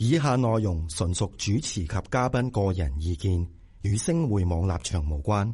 以下內容純屬主持及嘉賓個人意見，與星匯網立場無關。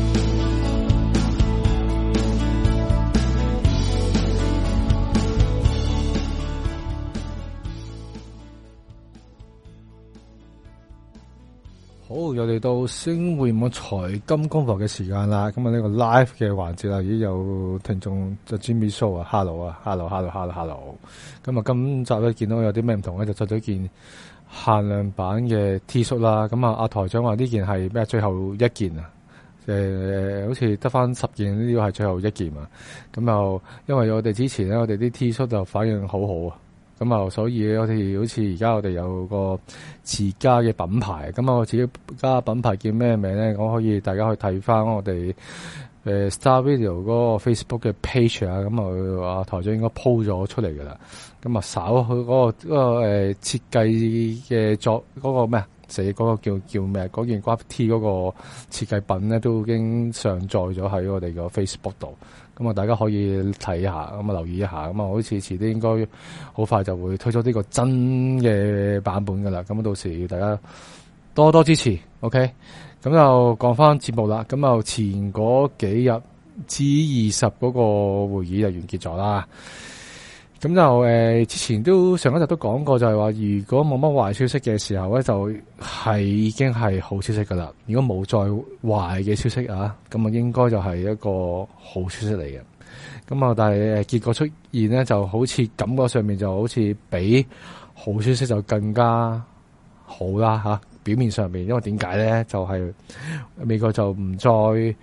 好，又嚟到星匯網財金工房嘅時間啦。咁啊，呢個 live 嘅環節啦，已經有聽眾就 Jimmy Show 啊 ，hello 啊 ，hello。咁啊，今集咧見到有啲咩唔同咧，就出咗件限量版嘅 T 恤啦。咁啊，阿台長話呢件係咩？最後一件啊，好似得翻10件，呢個係最後一件啊。咁又因為我哋之前咧，我哋啲 T 恤就反應好好啊。咁啊，所以我哋好似而家我哋有個自家嘅品牌，咁啊，我自己家品牌叫咩名咧？我可以大家去睇翻我哋Star Video 嗰個 Facebook 嘅 page 啊，咁啊，台長應該 po 咗出嚟噶啦。咁啊，稍去嗰個設計嘅作嗰個咩啊？寫嗰個叫咩？嗰件 graphic T 嗰個設計品咧，都已經上載咗喺我哋個 Facebook 度。咁啊，大家可以睇下，咁啊留意一下。咁啊，好似遲啲應該好快就會推出呢個真嘅版本噶啦。咁到時大家多多支持，OK？咁就講翻節目啦。咁就前嗰幾日 G20嗰個會議就完結咗啦。咁就之前都上一集都講過，就係話如果冇乜壞消息嘅時候咧，就係已經係好消息噶啦。如果冇再壞嘅消息啊，咁啊應該就係一個好消息嚟嘅。咁啊，但係結果出現咧，就好似感覺上面就好似比好消息就更加好啦吓。表面上面，因為點解咧？就係美國就唔再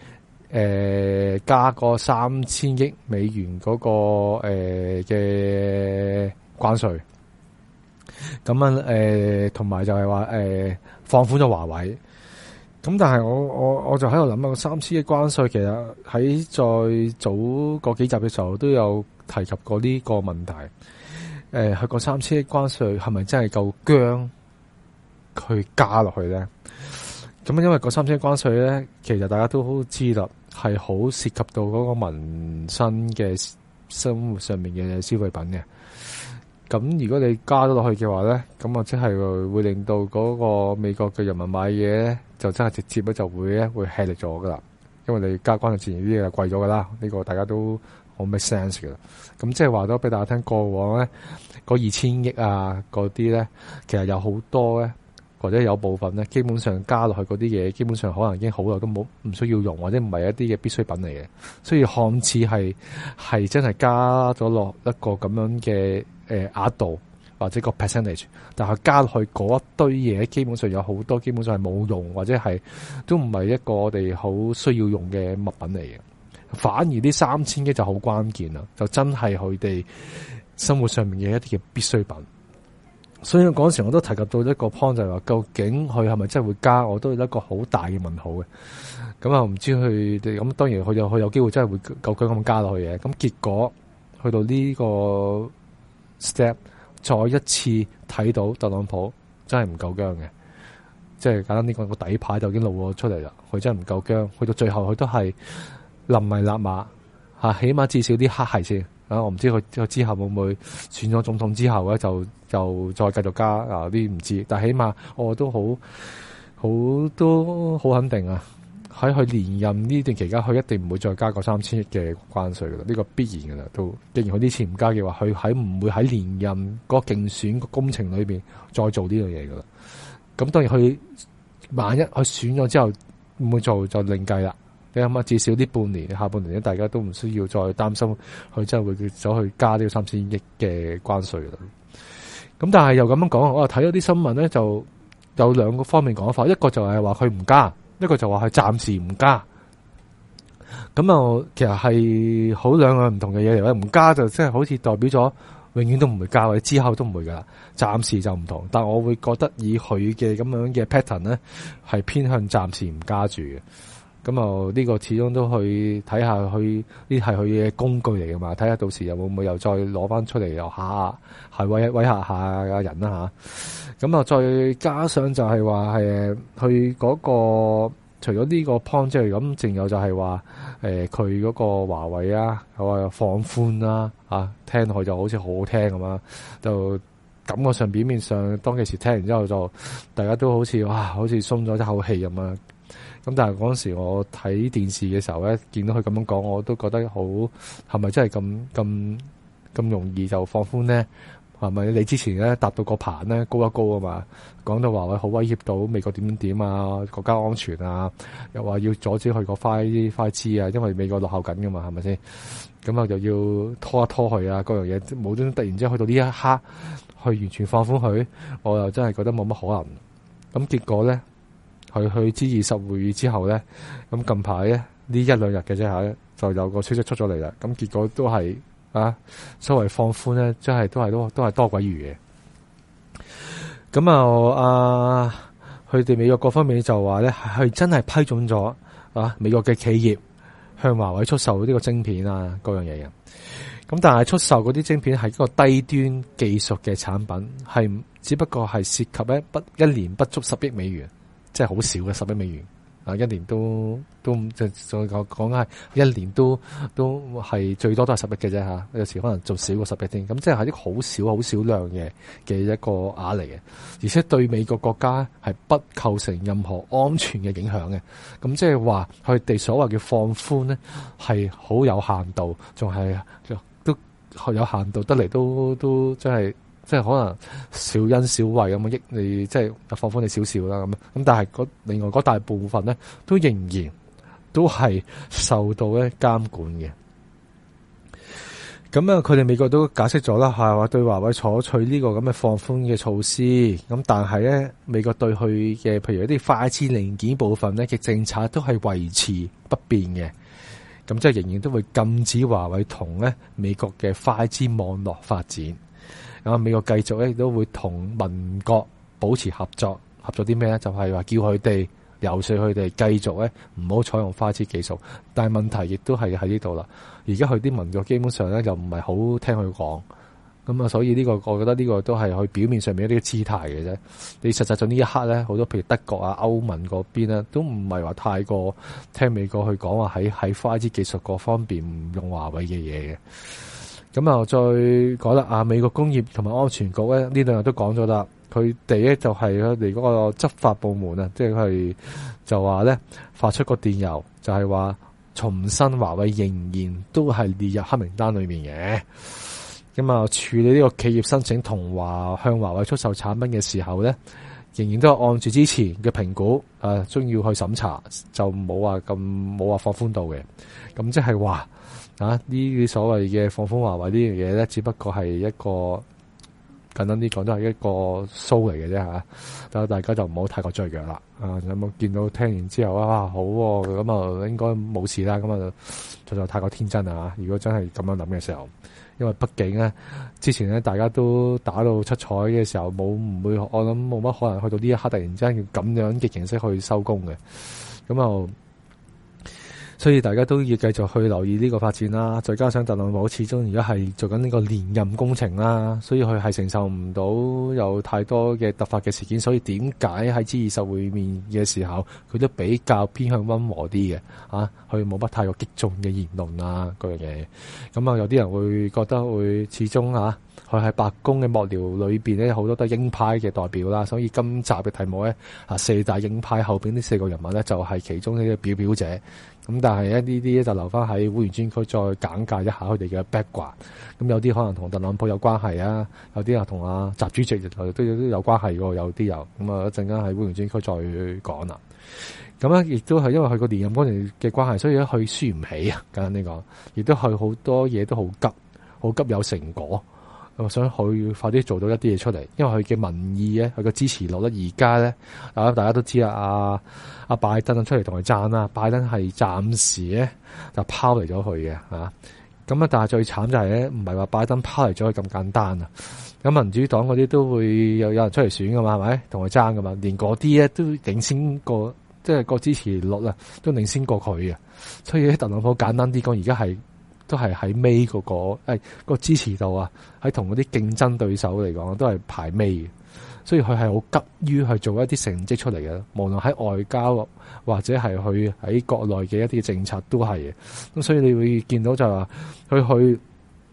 加個3000億美元嗰個嘅關稅，咁啊同埋就係話放寬咗華為。咁但係我就喺度諗啊，3000億關稅其實喺再早嗰幾集嘅時候都有提及過呢個問題。佢個3000億關稅係咪真係夠僵去加落去咧？咁因為個3000億關稅咧，其實大家都知道係好涉及到嗰個民生嘅生活上面嘅消費品嘅。咁如果你加咗落去嘅話咧，咁啊即係會令到嗰個美國嘅人民買嘢咧，就真係直接咧就會吃力咗噶啦。因為你加關稅自然啲嘢貴咗噶啦，呢個大家都好 make sense 噶啦。咁即係話咗俾大家聽，過往咧嗰2000億啊嗰啲咧，其實有好多咧。或者有部分咧，基本上加落去嗰啲嘢，基本上可能已經好耐都唔需要用，或者唔係一啲嘅必需品嚟嘅。所以看似係真係加咗落一個咁樣嘅額度或者個 percentage， 但係加落去嗰一堆嘢，基本上有好多基本上係冇用，或者係都唔係一個我哋好需要用嘅物品嚟嘅。反而呢3000億就好關鍵啦，就真係佢哋生活上面嘅一啲嘅必需品。所以嗰時我都提及到一個 point， 就係話究竟佢係咪真係會加，我都有一個好大嘅問號嘅。咁啊，唔知佢哋咁，當然佢有機會真係會夠薑咁加落去嘅。咁結果去到呢個 step， 再一次睇到特朗普真係唔夠薑嘅，即係簡單啲講，個底牌就已經露咗出嚟啦。佢真係唔夠薑，去到最後佢都係臨危立馬嚇，起碼至少啲黑係先。我唔知佢之後會唔會選咗總統之後咧，就再繼續加啊？啲唔知，但係起碼我都好肯定啊！喺佢連任呢段期間，佢一定唔會再加個3000億嘅關稅噶啦，呢個必然噶啦。都既然佢呢次唔加嘅話，佢唔會喺連任嗰個競選個工程裏邊再做呢樣嘢噶啦。咁當然佢萬一佢選咗之後唔會做，就另計啦。你諗下，至少呢半年、下半年咧，大家都唔需要再擔心佢真係會走去加呢個3000億嘅關稅啦。咁但係又咁樣講，我又睇咗啲新聞咧，就有兩個方面講法，一個就係話佢唔加，一個就話佢暫時唔加。咁啊，其實係好兩個唔同嘅嘢嚟嘅。唔加就即係好似代表咗永遠都唔會加，或者之後都唔會噶啦。暫時就唔同，但我會覺得以佢嘅咁樣嘅 pattern 咧，係偏向暫時唔加住嘅。咁啊，呢個始終都去睇下，佢呢係佢嘅工具嚟噶嘛，睇下到時又會唔會又再攞翻出嚟又係威嚇下人啦吓。咁啊，再加上就係話佢嗰個除咗呢個 point 之外，咁仲有就係話佢嗰個華為啊，佢話放寬啦，聽落去就好似好好聽咁啊，就感覺上表面上當其時聽完之後就大家都好似哇，好似鬆咗一口氣咁啊！咁但係嗰陣時我睇電視嘅時候咧，見到佢咁樣講，我都覺得好係咪真係咁容易就放寬咧？係咪你之前咧搭到個棚咧高一高啊嘛？講到話好威脅到美國點啊，國家安全啊，又話要阻止佢個快支啊，因為美國落後緊噶嘛，係咪先？咁啊就要拖一拖佢啊，嗰樣嘢冇端突然之間去到呢一刻，去完全放寬佢，我又真係覺得冇乜可能。咁結果咧，佢去 G20 會議之後咧，咁近排咧呢一兩日嘅啫嚇，就有個消息出咗嚟啦。咁結果都係啊，所謂放寬咧，真係都係多鬼餘嘅。咁佢哋美國各方面就話咧，係真係批准咗啊，美國嘅企業向華為出售呢個晶片啊，嗰樣嘢嘅。咁但係出售嗰啲晶片係一個低端技術嘅產品，係只不過係涉及一年不足10億美元，即係好少嘅10億美元。啊，一年都就講係一年都係最多都係10億嘅啫嚇，有時可能做少過10億添。咁即係啲好少量嘅一個額嚟嘅，而且對美國國家係不構成任何安全嘅影響嘅。咁即係話佢哋所謂嘅放寬咧係好有限度，仲係都有限度得嚟，都真係。即係可能小恩小惠咁益你，即係放寬你少少啦咁但係另外嗰大部分咧，都仍然都係受到咧監管嘅。咁佢哋美國都解釋咗啦，係話對華為採取呢個咁嘅放寬嘅措施。咁但係咧，美國對佢嘅譬如一啲5G零件部分咧嘅政策都係維持不變嘅。咁即係仍然都會禁止華為同咧美國嘅5G網絡發展。美國繼續咧亦都會同盟國保持合作，合作啲咩咧？就係話叫佢哋游說佢哋繼續咧唔好採用5G技術。但係問題亦都係喺呢度啦。而家佢啲盟國基本上咧就唔係好聽佢講，咁所以呢個我覺得呢個都係佢表面上面一啲姿態嘅啫。你實際上呢一刻咧，好多譬如德國啊、歐盟嗰邊咧，都唔係話太過聽美國去講話喺5G技術各方面唔用華為嘅嘢嘅。咁再講啦，美國工業同埋安全局咧呢兩日都講咗啦，佢哋咧就係佢哋嗰個執法部門啊，即係就話咧發出個電郵，就係話重申華為仍然都係列入黑名單裏面嘅。咁處理呢個企業申請同向華為出售產品嘅時候咧，仍然都係按住之前嘅評估將要去審查，就冇話放寬到嘅。咁即係話。呢啲所謂嘅放寬華為呢樣嘢咧，只不過係一個簡單啲講，都係一個 show 嚟嘅啫嚇。但係大家就唔好太過雀躍啦。有冇見到聽完之後好咁應該冇事啦。咁就太過天真啦。如果真係咁樣諗嘅時候，因為畢竟咧之前咧大家都打到七彩嘅時候，我諗冇乜可能去到呢一刻突然之間要咁樣嘅形式去收工嘅。咁所以大家都要繼續去留意呢個發展啦，再加上特朗普始終而家係做緊呢個連任工程啦，所以佢係承受唔到有太多嘅突發嘅事件，所以點解喺 G20 會面嘅時候，佢都比較偏向溫和啲嘅，佢冇乜太過激進嘅言論啊嗰樣嘢。咁有啲人會覺得會始終佢喺白宮嘅幕僚裏邊咧，好多都係鷹派嘅代表啦，所以今集嘅題目咧四大鷹派後邊呢4個人物咧就係其中呢個表表者。咁但係呢啲就留翻喺會員專區再簡介一下佢哋嘅 background。咁有啲可能同特朗普有關係啊，有啲同習主席都有關係喎，有啲有。咁一陣間喺會員專區再講啦。咁亦都係因為佢個連任嗰年嘅關係，所以佢輸唔起啊。簡單啲講，亦都係好多嘢都好急有成果。我想佢快啲做到一啲嘢出嚟，因為佢嘅民意咧，佢嘅支持率咧，而家咧，大家都知啦，阿拜登出嚟同佢爭啦，拜登係暫時咧就拋離咗佢嘅咁但係最慘就係咧，唔係話拜登拋離咗佢咁簡單啊！咁民主黨嗰啲都會有人出嚟選噶嘛，係咪？同佢爭噶嘛，連嗰啲咧都領先過，即係個支持率啊，都領先過佢啊！所以特朗普簡單啲講，而家都係喺尾嗰個支持度啊，喺同嗰啲競爭對手嚟講都係排尾嘅，所以佢係好急於去做一啲成績出嚟嘅，無論喺外交或者係佢喺國內嘅一啲政策都係嘅。咁所以你會見到就係話佢去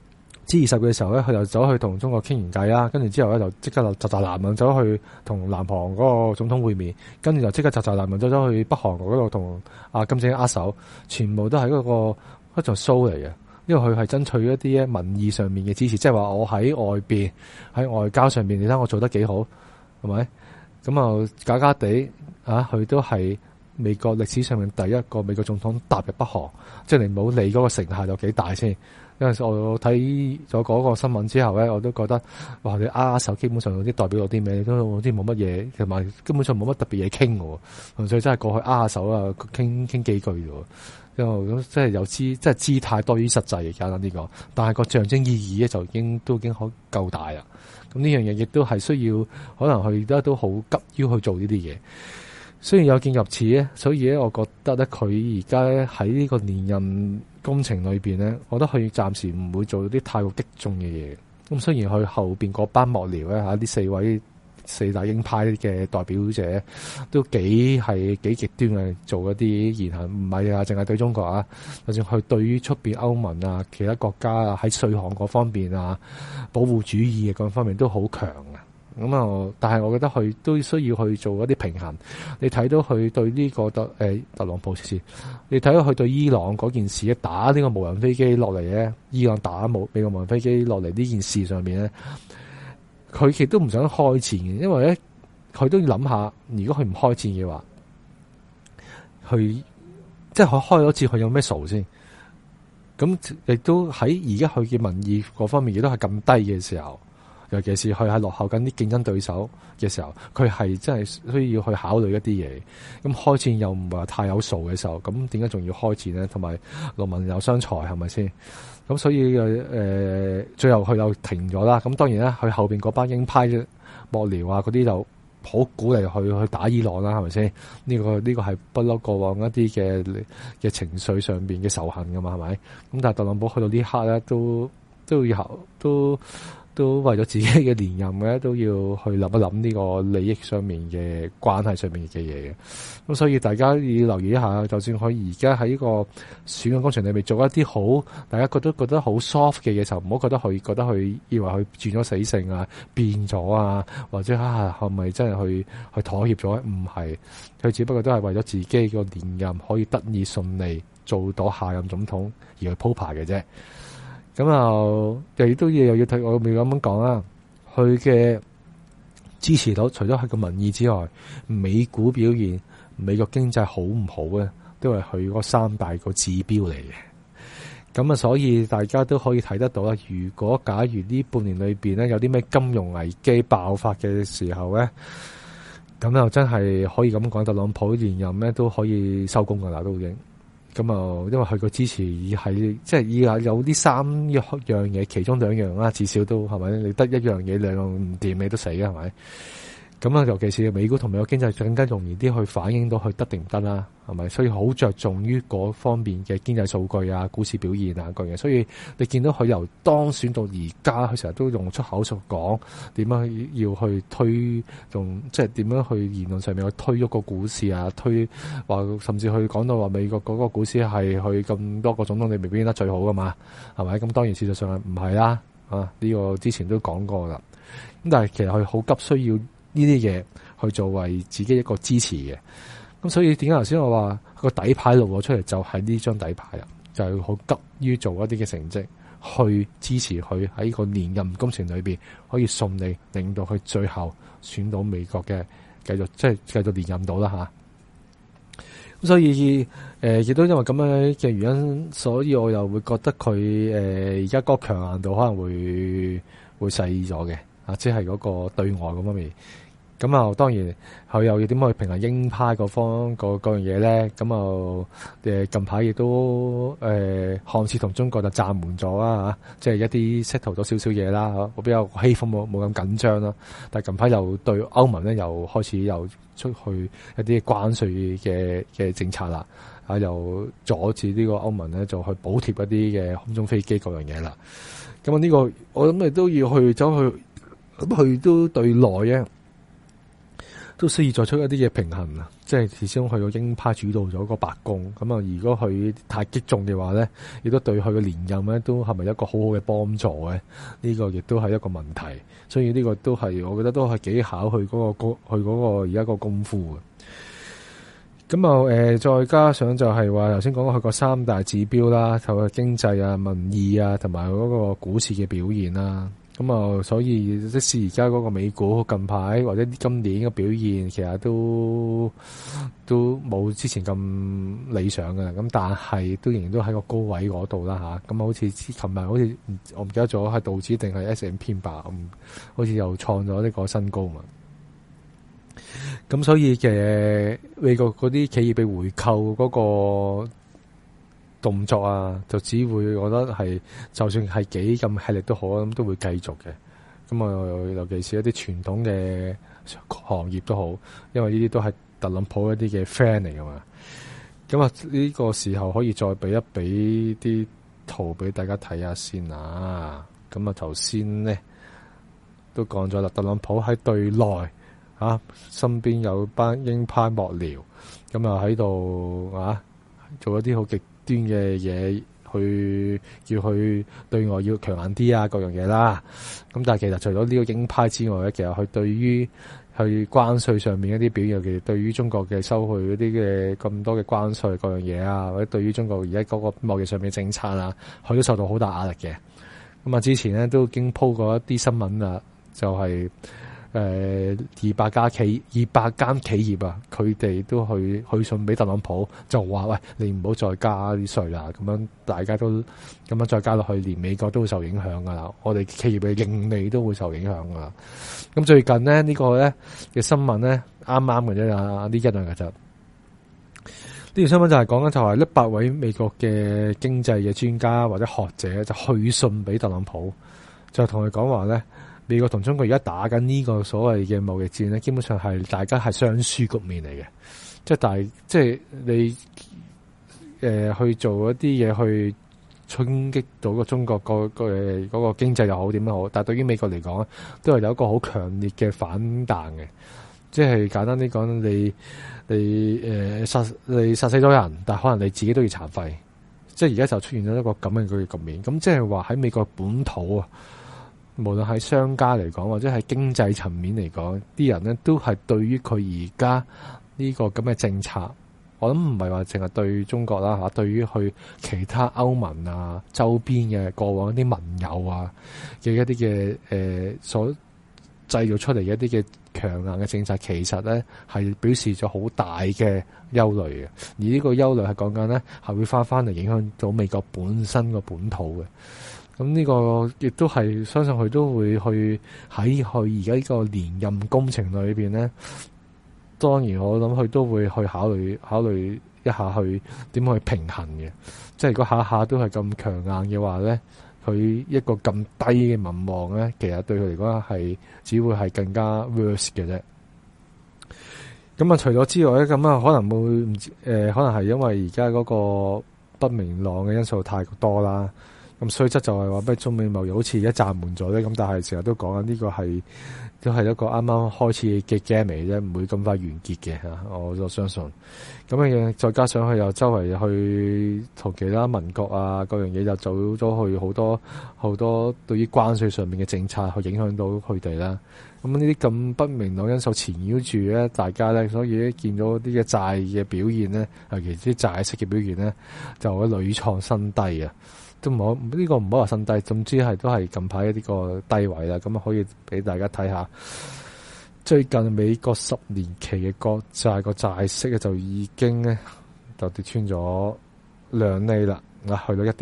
G20嘅時候咧，佢就走去同中國傾完偈啦，跟住之後咧就即刻就集南咁走去同南韓嗰個總統會面，跟住就即刻集南咁走去北韓嗰度同阿金正恩握手，全部都係一場 show 嚟嘅，因為佢係爭取一啲民意上面嘅支持，即係話我喺外邊喺外交上面，你睇我做得幾好，係咪？咁啊假假地佢都係美國歷史上面第一個美國總統踏入北韓，即係你冇理嗰個成效有幾大先。因為我睇咗嗰個新聞之後咧，我都覺得哇！你握手基本上有啲代表到啲咩？你都好似冇乜嘢，同埋根本上冇乜特別嘢傾嘅喎，純粹真係過去握下手啊，傾幾句嘅喎。咁即係有即係姿態多於實際嘅簡單啲講，但係個象徵意義咧就都已經好夠大啦。咁呢樣嘢亦都係需要，可能佢而家都好急於去做呢啲嘢。雖然有見及此咧，所以咧，我覺得咧，佢而家喺呢個連任工程裏邊咧，我覺得佢暫時唔會做啲太過激進嘅嘢。咁雖然佢後邊嗰班幕僚咧呢四大鷹派嘅代表者都幾極端嘅做一啲言行，唔係啊，淨係對中國啊，就算佢對於出邊歐盟啊、其他國家啊喺稅項嗰方面啊、保護主義嘅嗰方面都好強啊。咁啊，但係我覺得佢都需要去做一啲平衡。你睇到佢對呢個特朗普事，你睇到佢對伊朗嗰件事打呢個無人飛機落嚟咧，伊朗打美國無人飛機落嚟呢件事上面咧，佢亦都唔想開戰嘅，因為咧佢都要諗下，如果佢唔開戰嘅話，佢即係佢開咗戰，佢有咩數先？咁亦都喺而家佢嘅民意嗰方面亦都係咁低嘅時候。尤其是佢係落後緊啲競爭對手嘅時候，佢係真係需要去考慮一啲嘢。咁開戰又唔係話太有數嘅時候，咁點解仲要開戰咧？同埋勞民有傷財係咪先？咁所以最後佢又停咗啦。咁當然啦，佢後邊嗰班鷹派幕僚啊嗰啲就好鼓勵去打伊朗啦，係咪先？呢個係不嬲過往一啲嘅情緒上邊嘅仇恨噶嘛，係咪？咁但係特朗普去到呢刻咧，都為咗自己嘅連任嘅，都要去諗一諗呢個利益上面嘅關係上面嘅嘢嘅。咁所以大家要留意一下，就算佢而家喺呢個選舉工程裏面做一啲好，大家覺得好 soft 嘅嘢時候，唔好覺得佢以為佢轉咗死性啊，變咗啊，或者係咪真係去妥協咗？唔係，佢只不過都係為咗自己個連任可以得以順利做到下任總統而去鋪排嘅啫。咁又要睇，我未咁樣講啦。佢嘅支持率除咗佢個民意之外，美股表現、美國經濟好唔好咧，都係佢嗰三大個指標嚟嘅。咁所以大家都可以睇得到啦。如果假如呢半年裏邊咧有啲咩金融危機爆發嘅時候咧，咁又真係可以咁講，特朗普連任咧都可以收工噶啦，都已經。咁因為佢個支持係即係有呢三樣嘢，其中兩樣啦，至少都係咪？你得一樣嘢兩樣唔掂，你都死嘅係咪？咁尤其是美股同美國經濟更加容易啲去反映到佢得定唔得啦，係咪？所以好着重於嗰方面嘅經濟數據啊、股市表現啊嗰樣。所以你見到佢由當選到而家，佢成日都用出口術講點樣要去推動，即係點樣去言論上面去推喐個股市啊，甚至去講到話美國嗰個股市係去咁多個總統你未必得最好噶嘛，係咪？咁當然事實上唔係啦，呢個之前都講過啦。咁但係其實佢好急需要呢啲嘢去作為自己一個支持嘅，咁所以點解頭先我話個底牌露咗出嚟，就係呢張底牌啦，就係好急於做一啲嘅成績去支持佢喺個連任工程裏邊可以順利令到佢最後選到美國嘅繼續連任到啦吓。咁所以亦都因為咁樣嘅原因，所以我又會覺得佢而家個強硬度可能會細咗嘅。即係嗰個對外嗰方面，咁當然佢又要點去平衡鷹派嗰樣嘢咧？咁近排亦都看似同中國就暫緩咗啦，即係一啲 settle 咗少少嘢啦，我比較氣氛冇咁緊張啦。但係近排又對歐盟咧又開始又出去一啲關稅嘅政策啦，又阻止呢個歐盟咧就去補貼一啲嘅空中飛機嗰樣嘢啦。咁呢個我諗你都要去走去。咁佢都對內咧， 都需要作出一啲嘅平衡啊，即係始終佢個鷹派主導咗個白宮，咁啊如果佢太激進嘅話咧，亦都對佢嘅連任咧都係咪一個好好嘅幫助咧？呢個亦都係一個問題，所以呢個都係我覺得都係幾考佢嗰個而家個功夫嘅。咁啊再加上就係話頭先講過佢個三大指標啦，就係經濟啊、民意啊，同埋嗰個股市嘅表現啦。咁啊，所以即使而家嗰個美股近排或者今年嘅表現，其實都冇之前咁理想嘅，咁但係都仍然都喺個高位嗰度啦吓。咁好似琴日好似我唔記得咗係道指定係 S&P 吧，好似又創咗呢個新高嘛。咁所以嘅美國嗰啲企業被回購嗰個動作啊，就只會我覺得係，就算係幾咁吃力都好，咁都會繼續嘅。咁啊，尤其是一啲傳統嘅行業都好，因為呢啲都係特朗普一啲嘅 friend 嚟噶嘛。咁啊，呢個時候可以再俾一俾啲圖俾大家睇下先啊。咁啊，頭先咧都講咗啦，特朗普喺對內啊，身邊有班鷹派幕僚，咁啊喺度啊做一啲好極端嘅嘢，去叫佢對外要強硬啲啊，各樣嘢啦。咁但係其實除咗呢個鷹派之外咧，其實佢對於去關稅上面一啲表現，其實對於中國嘅收去嗰啲嘅咁多嘅關稅各樣嘢啊，或者對於中國而家嗰個貿易上面政策啊，佢都受到好大壓力嘅。咁啊，之前咧都已經鋪過一啲新聞啦，就係200間企業啊，佢哋都去信俾特朗普，就話喂，你唔好再加啲稅啦，咁樣大家都咁樣再加落去，連美國都會受影響噶啦，我哋企業嘅盈利都會受影響噶啦。咁最近咧呢個咧嘅新聞咧啱啱嘅啫，呢一兩日就呢條新聞就係講緊就係100位美國嘅經濟嘅專家或者學者就去信俾特朗普，就同佢講話咧。美國同中國而家打緊呢個所謂嘅貿易戰咧，基本上係大家係雙輸局面嚟嘅，即係你去做一啲嘢去衝擊到個中國嗰個經濟又好點樣好，但係對於美國嚟講都係有一個好強烈嘅反彈嘅，即係簡單啲講，你殺死咗人，但係可能你自己都要殘廢，即係而家就出現咗一個咁樣嘅局面，咁即係話喺美國本土啊。無論係商家嚟講，或者係經濟層面嚟講，啲人咧都係對於佢而家呢個咁嘅政策，我諗唔係話淨係對中國啦吓，對於去其他歐盟啊、周邊嘅過往啲盟友啊嘅一啲嘅所製造出嚟嘅一啲嘅強硬嘅政策，其實咧係表示咗好大嘅憂慮嘅。而呢個憂慮係講緊咧係會翻嚟影響到美國本身個本土嘅。咁呢個亦都係相信佢都會去喺佢而家呢個連任工程裏邊咧，當然我諗佢都會去考慮一下去點去平衡嘅。即係如果下下都係咁強硬嘅話咧，佢一個咁低嘅民望咧，其實對佢嚟講係只會係更加 worse 嘅啫。咁啊，除咗之外咧，咁啊可能會唔知可能係因為而家嗰個不明朗嘅因素太多啦。咁雖則就係話咩中美貿易好似而家暫緩咗咧，咁但係成日都講緊呢個係都係一個啱啱開始嘅 game 嚟啫，唔會咁快完結嘅嚇，我就相信。咁樣再加上佢又周圍去同其他民國啊各樣嘢又走咗去好多對於關稅上面嘅政策去影響到佢哋啦。咁呢啲咁不明朗因素纏繞住咧，大家咧，所以咧見到啲嘅債嘅表現咧，尤其啲債息嘅表現咧，就會屢創新低啊！都唔好呢個唔好話新低，總之係都係近排呢個低位啦。咁可以俾大家睇下，最近美國10年期嘅國債個債息咧就已經咧就跌穿咗2厘啦，去到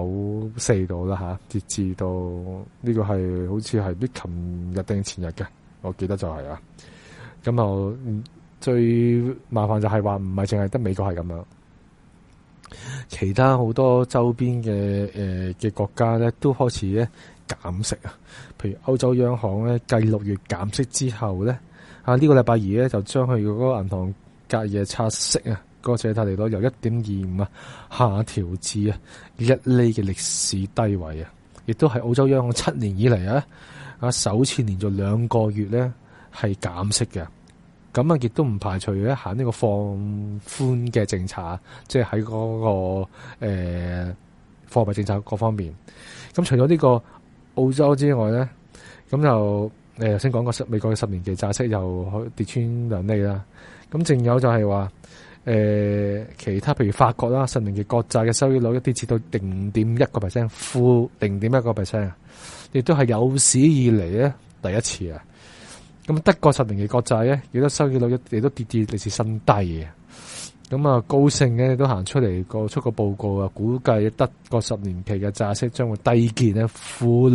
1.94 度啦吓，跌至到呢個係好似係啲琴日定前日嘅，我記得就係啊。咁就最麻煩就係話唔係淨係得美國係咁樣。其他好多周邊嘅國家咧，都開始咧減息啊。譬如歐洲央行咧，繼6月減息之後咧，呢個禮拜二咧就將佢嗰個銀行隔夜拆息啊，嗰個借貸利率由 1.25 啊下調至1厘嘅歷史低位啊，亦都係澳洲央行7年以嚟首次連續2個月咧係減息嘅。 咁啊亦都唔排除咧行呢個放寬嘅政策，即係喺嗰個貨幣政策各方面。咁除咗呢個澳洲之外咧，咁就頭先講過美國嘅10年期債息又跌穿2厘啦。咁仲有就係話其他譬如法國啦，10年期國債嘅收益率一跌至到0.1%，負0.1%，亦都係有史以嚟咧第一次啊！咁德國10年期國債咧，亦都收益率亦都跌至歷史新低嘅。咁啊，高盛咧都行出嚟出個報告啊，估計德國10年期嘅債息將會低見咧負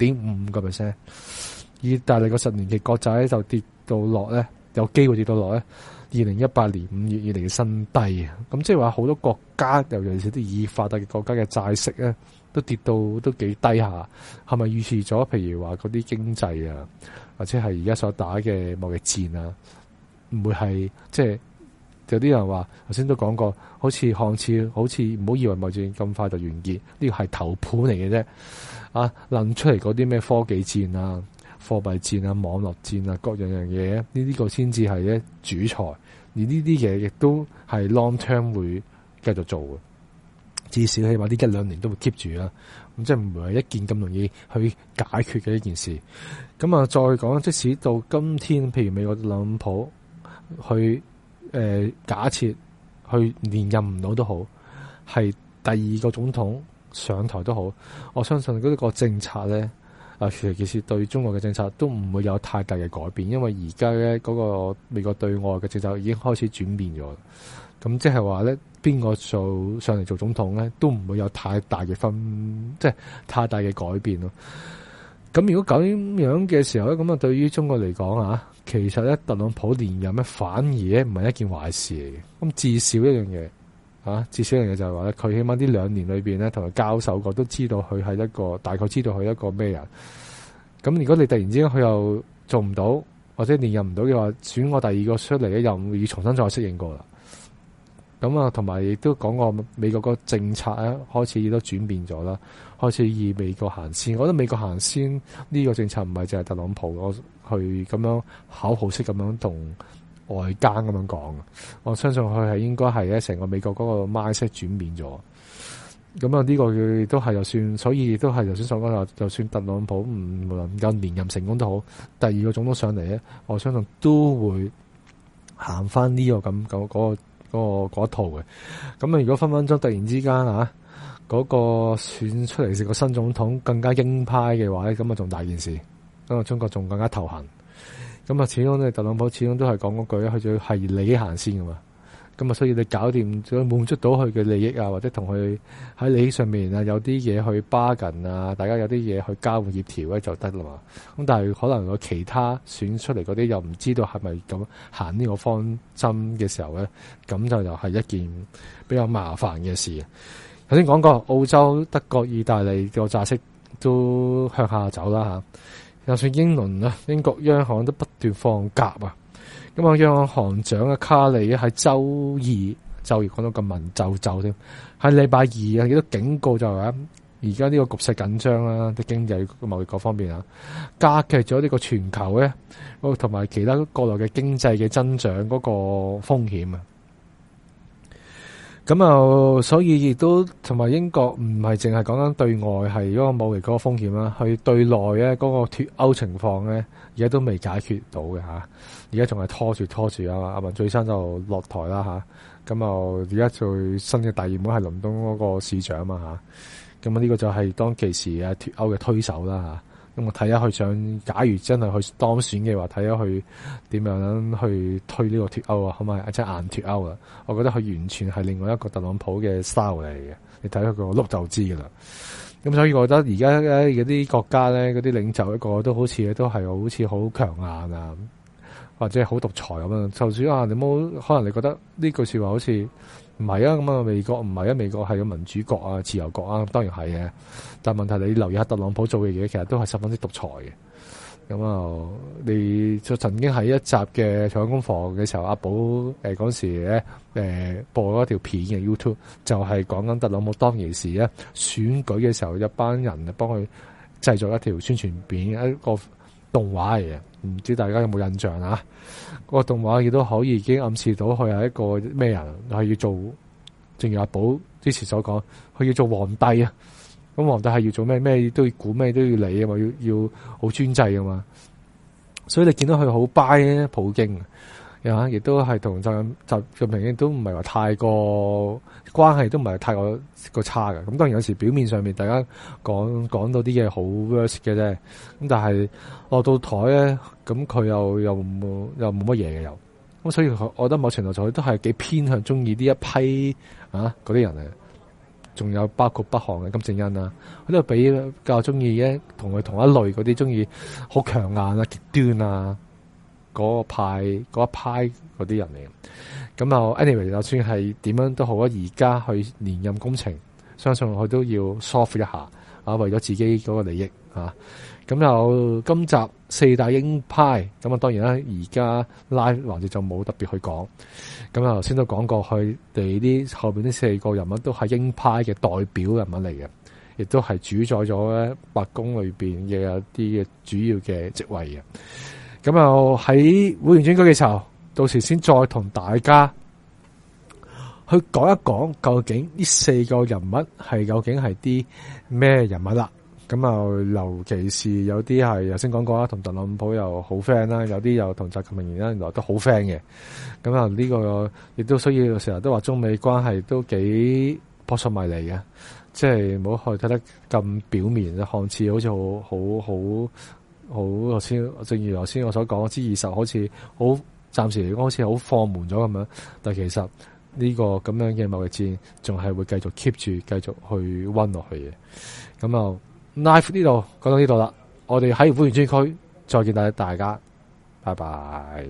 0.5%。意大利個10年期國債就跌到落咧，有機會跌到落咧2018年5月以嚟嘅新低啊！咁即係話好多國家，尤其是啲已發達嘅國家嘅債息咧，都跌到都幾低下。係咪預示咗譬如話嗰啲經濟啊，或者係而家所打嘅貿易戰啊，唔會係即係有啲人話頭先都講過，好似唔好以為貿易戰咁快就完結，呢個係頭盤嚟嘅啫。啊，諗出嚟嗰啲咩科技戰啊、貨幣戰啊、網絡戰啊，各樣嘢，呢個先至係咧主菜。而呢啲嘢亦都係 long term 會繼續做嘅，至少起碼呢1-2年都會 keep 住啦。咁即係唔係一件咁容易去解決嘅一件事。咁啊，再講，即使到今天，譬如美國特朗普去假設去連任唔到都好，係第2個總統上台都好，我相信嗰個政策咧，其實對中國嘅政策都唔會有太大嘅改變，因為而家咧嗰個美國對外嘅政策已經開始轉變咗。咁即係話咧，邊個上嚟做總統咧，都唔會有太大嘅即係太大嘅改變咯。咁如果咁樣嘅時候咧，咁啊對於中國嚟講啊，其實咧特朗普連任咧反而咧唔係一件壞事嚟嘅。咁至少一樣嘢。至少一樣嘢就係話咧，佢起碼呢2年裏邊咧，同佢交手過，都知道佢係大概知道佢係一個咩人。咁如果你突然之間佢又做唔到，或者連任唔到嘅話，選我第2個出嚟咧，又要重新再適應過啦。咁啊，同埋亦都講過美國個政策咧，開始亦都轉變咗啦，開始以美國行先。我覺得美國行先呢個政策唔係淨係特朗普我去咁樣口號式咁樣同外間咁樣講，我相信佢係應該係咧成個美國嗰個 mindset 轉變咗。咁啊，呢個佢都係就算，所以都係頭先所講話，就算特朗普唔能夠連任成功都好，第2個總統上嚟咧，我相信都會行翻呢個咁嗰一套嘅。咁啊，如果分分鐘突然之間嗰個選出嚟成個新總統更加鷹派嘅話咧，咁啊仲大件事，咁啊中國仲更加頭痕。咁啊，始終咧特朗普始終都係講嗰句咧，佢就係利益行先噶嘛。咁啊，所以你搞掂咗滿足到佢嘅利益啊，或者同佢喺利益上面啊有啲嘢去 bargain 啊，大家有啲嘢去交換協調咧就得啦嘛。咁但係可能有其他選出嚟嗰啲又唔知道係咪咁行呢個方針嘅時候咧，咁就又係一件比較麻煩嘅事。頭先講過澳洲、德國、意大利個債息都向下走啦嚇。就算英倫啊，英國央行都不斷放鴿啊。咁啊，央行行長啊卡利喺周二講到咁文縐添，喺禮拜2啊，亦都警告就係話，而家呢個局勢緊張啦，啲經濟貿易各方面啊，加劇咗呢個全球咧，同埋其他國內嘅經濟嘅增長嗰個風險啊。咁啊，所以亦都同埋英國唔係淨係講緊對外係嗰個貿易嗰個風險啦，去對內咧嗰個脫歐情況咧，而家都未解決到嘅吓，而家仲係拖住啊！阿文翠珊就落台啦吓，咁啊而家最新嘅大熱門係倫敦嗰個市長嘛吓，咁啊呢個就係當其時啊脫歐嘅推手啦吓。咁我睇下佢想，假如真係去當選嘅話，睇下佢點樣去推呢個脫歐啊，可唔可以即係硬脫歐啊？我覺得佢完全係另外一個特朗普嘅 style 嚟嘅，你睇佢個碌就知噶啦。咁所以我覺得而家嗰啲國家咧，嗰啲領袖一個都好似好似好強硬啊，或者好獨裁咁樣。就算你冇可能你覺得呢句說話好似唔係啊，咁啊美國唔係啊，美國係個民主國啊、自由國啊，當然係嘅。但係問題你留意下特朗普做嘅嘢，其實都係十分之獨裁嘅。咁啊，你就曾經喺一集嘅財金工房嘅時候，阿寶嗰時咧播咗條片嘅 YouTube，就係講緊特朗普當其時咧選舉嘅時候，一班人幫佢製作一條宣傳片，一個動畫嚟嘅，唔知大家有冇印象啊？個動畫亦都可以已經暗示到佢係一個咩人，係要做，正如阿寶之前所講，佢要做皇帝啊。咁皇帝係要做咩？咩都要估，咩都要理啊嘛，要好專制啊嘛。所以你見到佢好 buy 普京啊，亦都係同習近平亦都唔係話太過關係，都唔係太過差嘅。咁當然有時表面上面大家講到啲嘢好 worse 嘅啫，咁但係落到台咧，咁佢又冇乜嘢嘅又。咁所以我覺得某程度上佢都係幾偏向中意呢一批啊嗰啲人嚟。仲有包括北韓嘅金正恩啊，佢都比較中意嘅，同佢同一類嗰啲中意好強硬啊、極端啊嗰一派嗰啲人嚟嘅。咁啊 anyway 就算係點樣都好啊，而家去連任工程，相信佢都要 soft 一下啊，為咗自己嗰個利益啊。咁有今集四大鷹派，咁啊當然啦，而家 live 環節就冇特別去講。咁啊頭先都講過，佢哋啲後邊呢四個人物都係鷹派嘅代表人物嚟嘅，亦都係主宰咗咧白宮裏邊嘅一啲嘅主要嘅職位嘅。咁啊喺會員專區嘅時候，到時先再同大家去講一講，究竟呢四個人物係究竟係啲咩人物啦。咁啊，尤其是有啲係頭先講過啦，同特朗普又好 friend 啦，有啲又同習近平原來都好 friend 嘅。咁啊，呢個亦都所以成日都話中美關係都幾撲朔迷離嘅，即係唔好去睇得咁表面，看似好似好頭先，正如頭先我所講，G20好似好暫時嚟講好似好放緩咗咁樣，但其實呢個咁樣嘅貿易戰仲係會繼續 keep 住，繼續去溫落去嘅。咁啊〜Live 呢度講到呢度啦，我哋喺會員專區再見大家，拜拜。